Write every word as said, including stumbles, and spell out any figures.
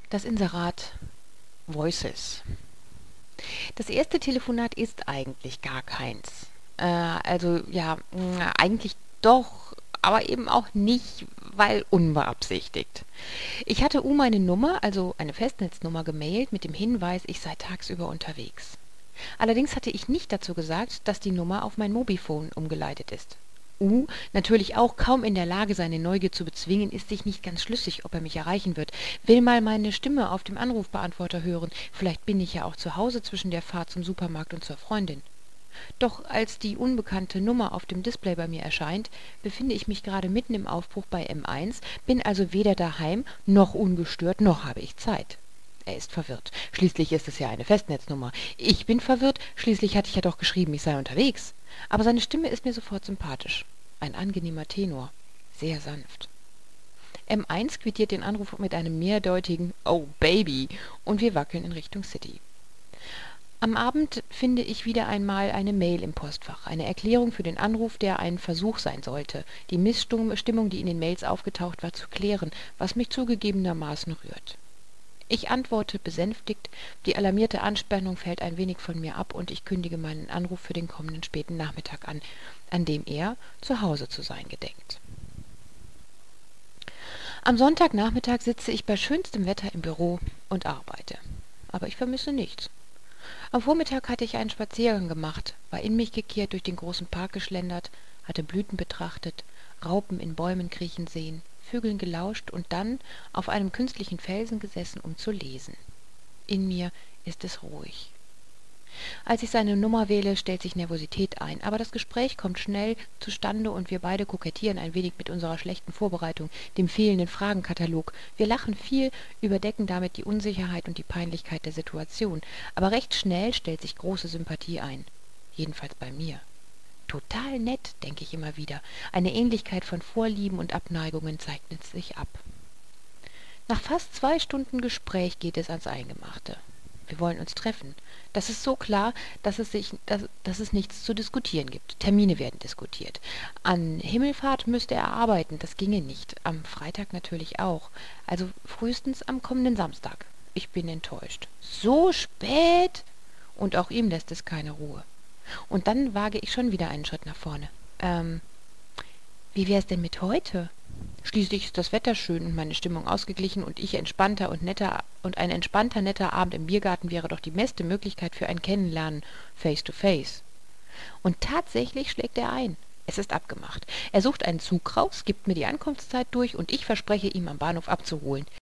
Das Inserat Voices. Das erste Telefonat ist eigentlich gar keins. Äh, also ja, mh, eigentlich doch, aber eben auch nicht, weil unbeabsichtigt. Ich hatte Uma eine Nummer, also eine Festnetznummer, gemailt mit dem Hinweis, ich sei tagsüber unterwegs. Allerdings hatte ich nicht dazu gesagt, dass die Nummer auf mein Mobilphone umgeleitet ist. U, natürlich auch kaum in der Lage, seine Neugier zu bezwingen, ist sich nicht ganz schlüssig, ob er mich erreichen wird, will mal meine Stimme auf dem Anrufbeantworter hören, vielleicht bin ich ja auch zu Hause zwischen der Fahrt zum Supermarkt und zur Freundin. Doch als die unbekannte Nummer auf dem Display bei mir erscheint, befinde ich mich gerade mitten im Aufbruch bei M eins, bin also weder daheim noch ungestört, noch habe ich Zeit. Er ist verwirrt. Schließlich ist es ja eine Festnetznummer. Ich bin verwirrt, schließlich hatte ich ja doch geschrieben, ich sei unterwegs. Aber seine Stimme ist mir sofort sympathisch. Ein angenehmer Tenor. Sehr sanft. M eins quittiert den Anruf mit einem mehrdeutigen „Oh, Baby" und wir wackeln in Richtung City. Am Abend finde ich wieder einmal eine Mail im Postfach, eine Erklärung für den Anruf, der ein Versuch sein sollte, die Missstimmung, die in den Mails aufgetaucht war, zu klären, was mich zugegebenermaßen rührt. Ich antworte besänftigt, die alarmierte Anspannung fällt ein wenig von mir ab und ich kündige meinen Anruf für den kommenden späten Nachmittag an, an dem er zu Hause zu sein gedenkt. Am Sonntagnachmittag sitze ich bei schönstem Wetter im Büro und arbeite. Aber ich vermisse nichts. Am Vormittag hatte ich einen Spaziergang gemacht, war in mich gekehrt, durch den großen Park geschlendert, hatte Blüten betrachtet, Raupen in Bäumen kriechen sehen, Vögeln gelauscht und dann auf einem künstlichen Felsen gesessen, um zu lesen. In mir ist es ruhig. Als ich seine Nummer wähle, stellt sich Nervosität ein, aber das Gespräch kommt schnell zustande und wir beide kokettieren ein wenig mit unserer schlechten Vorbereitung, dem fehlenden Fragenkatalog. Wir lachen viel, überdecken damit die Unsicherheit und die Peinlichkeit der Situation, aber recht schnell stellt sich große Sympathie ein. Jedenfalls bei mir. Total nett, denke ich immer wieder. Eine Ähnlichkeit von Vorlieben und Abneigungen zeichnet sich ab. Nach fast zwei Stunden Gespräch geht es ans Eingemachte. Wir wollen uns treffen. Das ist so klar, dass es, sich, dass, dass es nichts zu diskutieren gibt. Termine werden diskutiert. An Himmelfahrt müsste er arbeiten, das ginge nicht. Am Freitag natürlich auch. Also frühestens am kommenden Samstag. Ich bin enttäuscht. So spät? Und auch ihm lässt es keine Ruhe. Und dann wage ich schon wieder einen Schritt nach vorne. Ähm, wie wär's denn mit heute? Schließlich ist das Wetter schön und meine Stimmung ausgeglichen und ich entspannter und netter und ein entspannter, netter Abend im Biergarten wäre doch die beste Möglichkeit für ein Kennenlernen face to face. Und tatsächlich schlägt er ein. Es ist abgemacht. Er sucht einen Zug raus, gibt mir die Ankunftszeit durch und ich verspreche ihm am Bahnhof abzuholen.